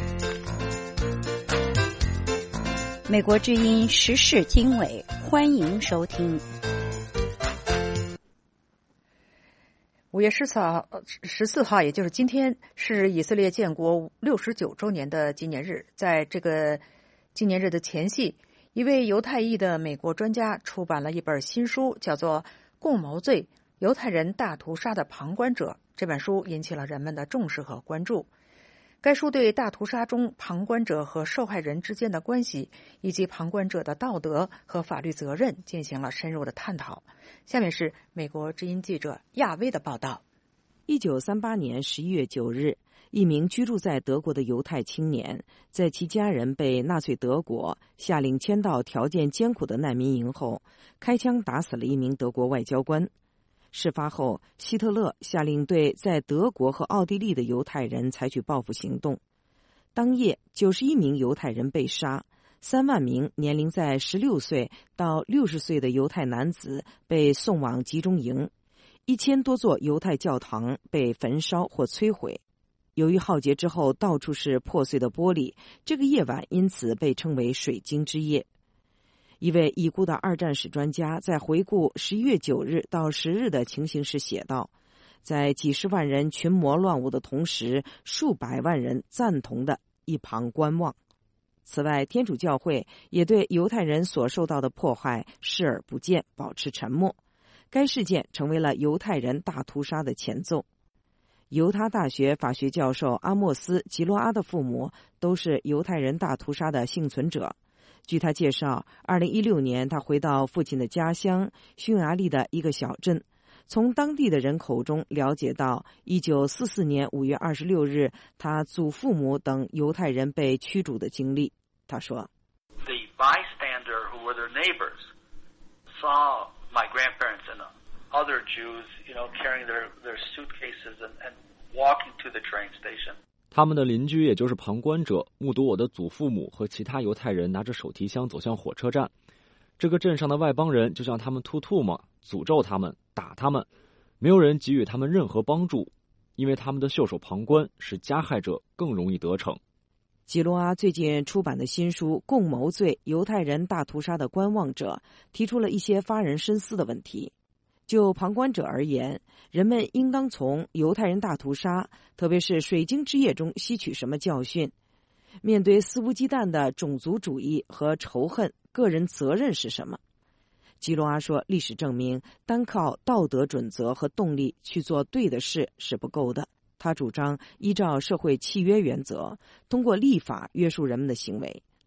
美国之音时事经纬，欢迎收听。 5月14号，也就是今天，是以色列建国69周年的纪念日。在这个纪念日的前夕，一位犹太裔的美国专家出版了一本新书，叫做《共谋罪：犹太人大屠杀的旁观者》。这本书引起了人们的重视和关注。该书对大屠杀中旁观者和受害人之间的关系，以及旁观者的道德和法律责任进行了深入的探讨。下面是美国之音记者亚薇的报道。 1938年11月9日，一名居住在德国的犹太青年，在其家人被纳粹德国下令迁到条件艰苦的难民营后，开枪打死了一名德国外交官。事发后，希特勒下令对在德国和奥地利的犹太人采取报复行动。当夜，91名犹太人被杀，3万名年龄在16岁到60岁的犹太男子被送往集中营，1000多座犹太教堂被焚烧或摧毁。由于浩劫之后到处是破碎的玻璃，这个夜晚因此被称为水晶之夜。一位已故的二战史专家在回顾11月9日到10日的情形时写道，在几十万人群魔乱舞的同时，数百万人赞同的一旁观望。此外，天主教会也对犹太人所受到的迫害视而不见，保持沉默。该事件成为了犹太人大屠杀的前奏。犹他大学法学教授阿莫斯·吉罗阿的父母都是犹太人大屠杀的幸存者。据他介绍，2016年他回到父亲的家乡匈牙利的一个小镇，从当地的人口中了解到1944年5月26日他祖父母等犹太人被驱逐的经历。他说 The bystander who were their neighbors saw my grandparents and other Jews, carrying their suitcases and walking to the train station. 他们的邻居，也就是旁观者，目睹我的祖父母和其他犹太人拿着手提箱走向火车站。这个镇上的外邦人就向他们吐唾沫，诅咒他们，打他们，没有人给予他们任何帮助，因为他们的袖手旁观使加害者更容易得逞。 吉罗阿最近出版的新书《共谋罪：犹太人大屠杀的观望者》提出了一些发人深思的问题。就旁观者而言，人们应当从犹太人大屠杀，特别是水晶之夜中吸取什么教训？面对肆无忌惮的种族主义和仇恨，个人责任是什么？吉罗阿说，历史证明，单靠道德准则和动力去做对的事是不够的。他主张依照社会契约原则，通过立法约束人们的行为。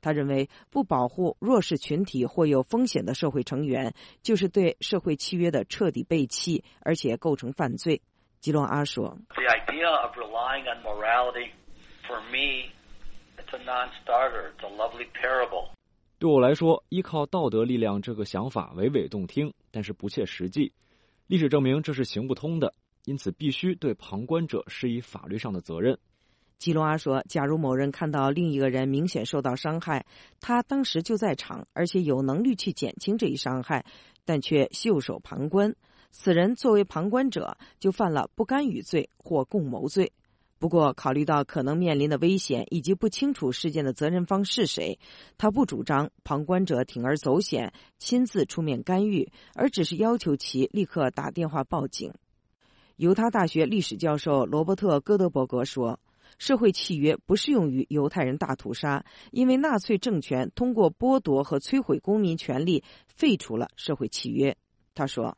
他认为，不保护弱势群体或有风险的社会成员，就是对社会契约的彻底背弃，而且构成犯罪。吉隆阿说 The idea of relying on morality, for me, it's a non-starter. It's a lovely parable. 对我来说，依靠道德力量这个想法娓娓动听，但是不切实际。历史证明这是行不通的，因此必须对旁观者施以法律上的责任。 吉隆阿说，假如某人看到另一个人明显受到伤害，他当时就在场，而且有能力去减轻这一伤害，但却袖手旁观，此人作为旁观者就犯了不干预罪或共谋罪。不过，考虑到可能面临的危险以及不清楚事件的责任方是谁，他不主张旁观者铤而走险，亲自出面干预，而只是要求其立刻打电话报警。犹他大学历史教授罗伯特·戈德伯格说，社会契约不适用于犹太人大屠杀，因为纳粹政权通过剥夺和摧毁公民权利废除了社会契约。他说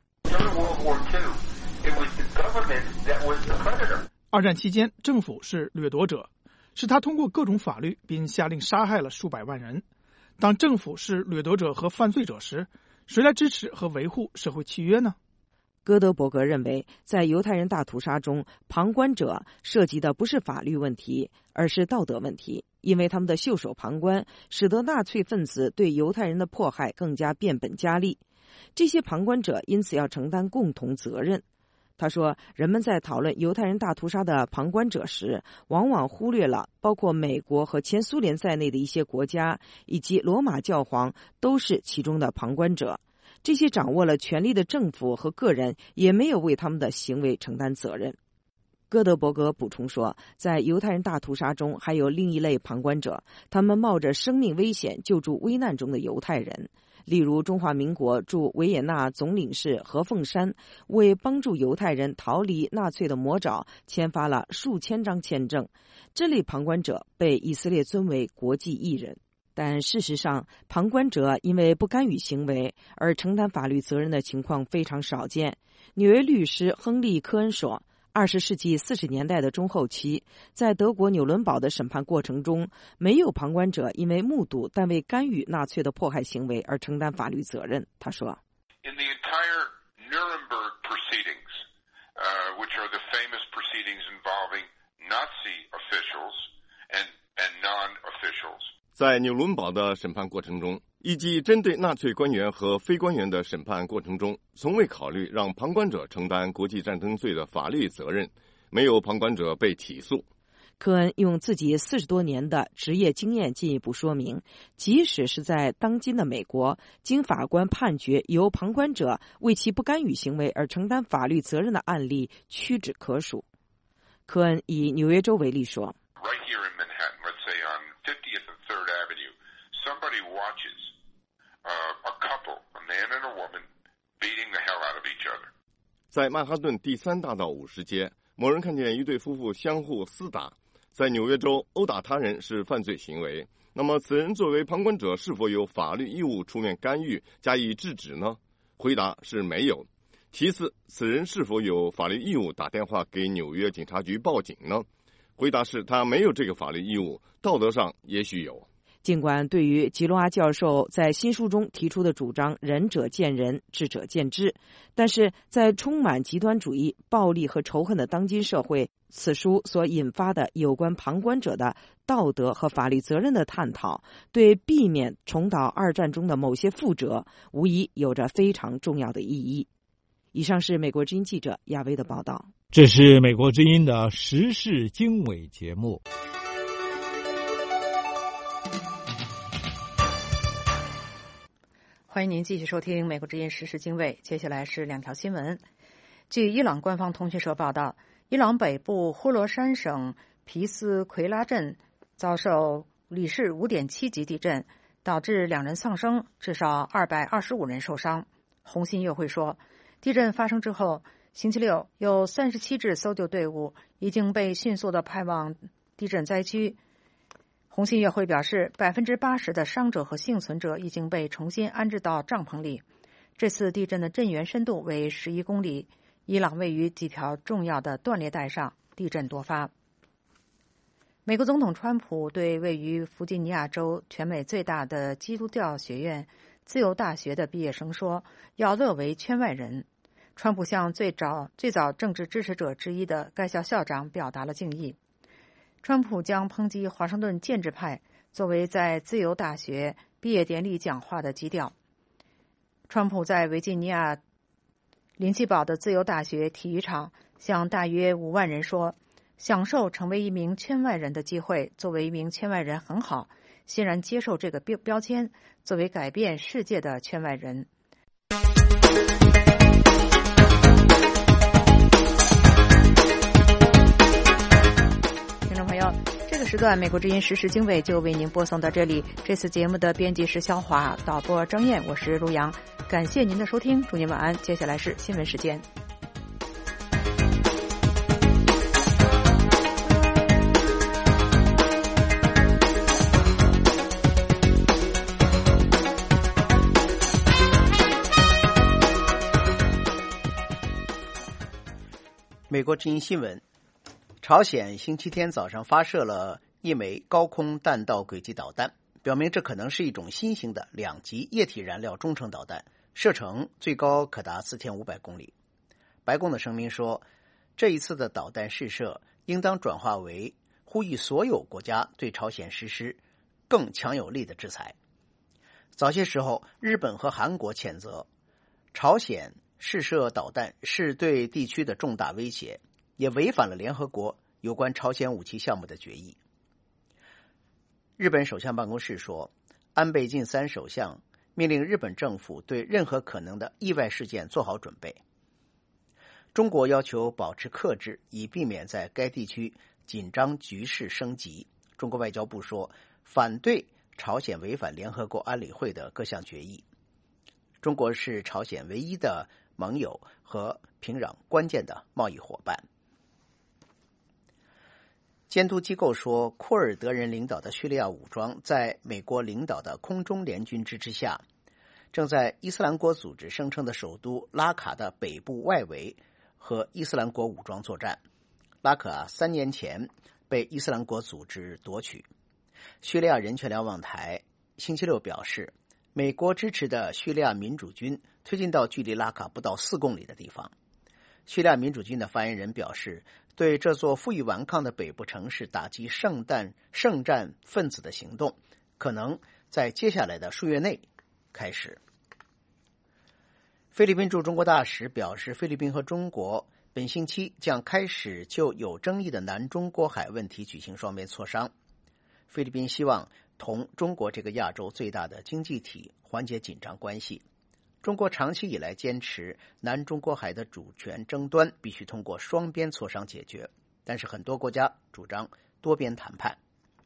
二战期间，政府是掠夺者，是他通过各种法律并下令杀害了数百万人。当政府是掠夺者和犯罪者时，谁来支持和维护社会契约呢？ 戈德伯格认为，在犹太人大屠杀中，旁观者涉及的不是法律问题，而是道德问题，因为他们的袖手旁观使得纳粹分子对犹太人的迫害更加变本加厉。这些旁观者因此要承担共同责任。他说，人们在讨论犹太人大屠杀的旁观者时，往往忽略了包括美国和前苏联在内的一些国家，以及罗马教皇都是其中的旁观者。这些掌握了权力的政府和个人也没有为他们的行为承担责任。戈德伯格补充说，在犹太人大屠杀中还有另一类旁观者，他们冒着生命危险救助危难中的犹太人。例如，中华民国驻维也纳总领事何凤山为帮助犹太人逃离纳粹的魔爪签发了数千张签证。这类旁观者被以色列尊为国际艺人。但事实上，旁观者因为不干预行为而承担法律责任的情况非常少见。纽约律师亨利·科恩说，20世纪40年代的中后期，在德国纽伦堡的审判过程中，没有旁观者因为目睹但未干预纳粹的迫害行为而承担法律责任。他说 In the entire Nuremberg proceedings, which are the famous proceedings involving Nazi officials and non-officials, 在纽伦堡的审判过程中，以及针对纳粹官员和非官员的审判过程中，从未考虑让旁观者承担国际战争罪的法律责任，没有旁观者被起诉。 科恩用自己40多年的职业经验进一步说明，即使是在当今的美国，经法官判决由旁观者为其不干预行为而承担法律责任的案例屈指可数。科恩以纽约州为例说， Right here in Manhattan, let's say on 50th and 3rd Avenue, somebody watches a couple, a man and a woman, beating the hell out of each other. 在曼哈顿第3大道50街，某人看见一对夫妇相互厮打。在纽约州，殴打他人是犯罪行为，那么此人作为旁观者是否有法律义务出面干预加以制止呢？回答是没有。其次，此人是否有法律义务打电话给纽约警察局报警呢？回答是他没有这个法律义务，道德上也许有。 尽管对于吉隆阿教授在新书中提出的主张仁者见仁，智者见智，但是在充满极端主义、暴力和仇恨的当今社会，此书所引发的有关旁观者的道德和法律责任的探讨，对避免重蹈二战中的某些覆辙，无疑有着非常重要的意义。以上是美国之音记者亚薇的报道。 这是美国之音的时事经纬节目。 欢迎您继续收听美国之音时事经纬，接下来是2条新闻。据伊朗官方通讯社报道，伊朗北部呼罗珊省皮斯奎拉镇遭受里氏 5.7 级地震，导致2人丧生，至少225人受伤。红新月会说，地震发生之后，星期六有37支搜救队伍已经被迅速地派往地震灾区。红新月会表示，80%的伤者和幸存者已经被重新安置到帐篷里。这次地震的震源深度为11公里，伊朗位于几条重要的断裂带上，地震多发。 美国总统川普对位于弗吉尼亚州全美最大的基督教学院自由大学的毕业生说，要乐为圈外人。川普向最早政治支持者之一的该校校长表达了敬意。川普将抨击华盛顿建制派作为在自由大学毕业典礼讲话的基调。川普在维吉尼亚林奇堡的自由大学体育场向大约5万人说，享受成为一名圈外人的机会，作为一名圈外人很好，欣然接受这个标签，作为改变世界的圈外人。听众朋友，这个时段美国之音时事经纬就为您播送到这里。这次节目的编辑是肖华，导播张燕，我是陆阳，感谢您的收听，祝您晚安。接下来是新闻时间。 美国之音新闻：朝鲜星期天早上发射了一枚高空弹道轨迹导弹，表明这可能是一种新型的2级液体燃料中程导弹，射程最高可达4500公里。白宫的声明说，这一次的导弹试射应当转化为呼吁所有国家对朝鲜实施更强有力的制裁。早些时候，日本和韩国谴责朝鲜试射导弹是对地区的重大威胁，也违反了联合国有关朝鲜武器项目的决议。日本首相办公室说，安倍晋三首相命令日本政府对任何可能的意外事件做好准备。中国要求保持克制，以避免在该地区紧张局势升级。中国外交部说，反对朝鲜违反联合国安理会的各项决议。中国是朝鲜唯一的盟友和平壤关键的贸易伙伴。监督机构说，库尔德人领导的叙利亚武装在美国领导的空中联军支持下，正在伊斯兰国组织声称的首都拉卡的北部外围和伊斯兰国武装作战。拉卡3年前被伊斯兰国组织夺取。叙利亚人权瞭望台星期六表示，美国支持的叙利亚民主军推进到距离拉卡不到4公里的地方。叙利亚民主军的发言人表示，对这座负隅顽抗的北部城市打击圣战分子的行动可能在接下来的数月内开始。菲律宾驻中国大使表示，菲律宾和中国本星期将开始就有争议的南中国海问题举行双边磋商。菲律宾希望同中国这个亚洲最大的经济体缓解紧张关系。中国长期以来坚持南中国海的主权争端必须通过双边磋商解决，但是很多国家主张多边谈判。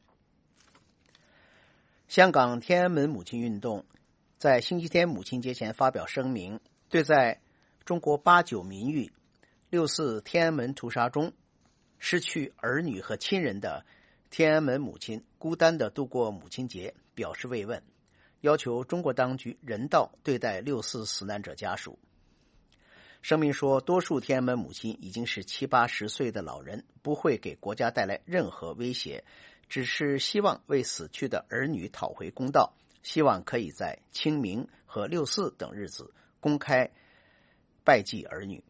香港天安门母亲运动在星期天母亲节前发表声明，对在中国8·9民运6·4天安门屠杀中失去儿女和亲人的天安门母亲孤单地度过母亲节表示慰问，要求中国当局人道对待6·4死难者家属。声明说，多数天安门母亲已经是70、80岁的老人，不会给国家带来任何威胁，只是希望为死去的儿女讨回公道，希望可以在清明和6·4等日子公开拜祭儿女。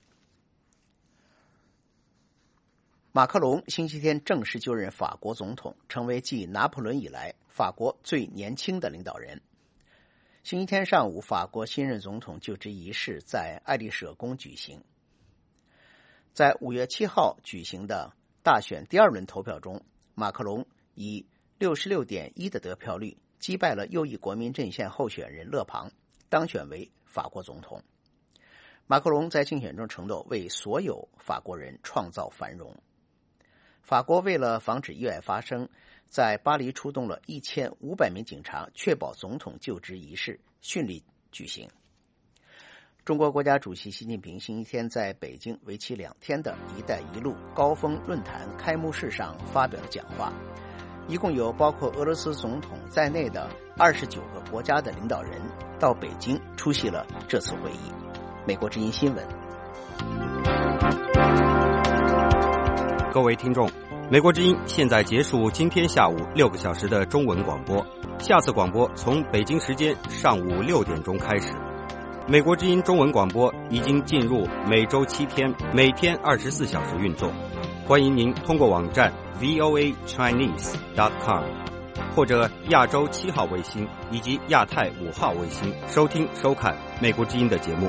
马克龙星期天正式就任法国总统，成为继拿破仑以来法国最年轻的领导人。星期天上午，法国新任总统就职仪式在爱丽舍宫举行。在5月7号举行的大选第2轮投票中，马克龙以66.1%的得票率击败了右翼国民阵线候选人勒庞，当选为法国总统。马克龙在竞选中承诺为所有法国人创造繁荣。法国为了防止意外发生，在巴黎出动了1500名警察，确保总统就职仪式顺利举行。中国国家主席习近平星期天在北京为期2天的“一带一路”高峰论坛开幕式上发表了讲话，一共有包括俄罗斯总统在内的29个国家的领导人到北京出席了这次会议。美国之音新闻。 各位听众， 美国之音现在结束今天下午6个小时的中文广播，下次广播从北京时间上午6点钟开始。美国之音中文广播已经进入每周7天，每天24小时运作。欢迎您通过网站 voachinese.com 或者亚洲7号卫星以及亚太5号卫星收听收看美国之音的节目。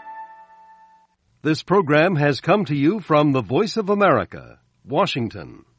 This program has come to you from the Voice of America, Washington.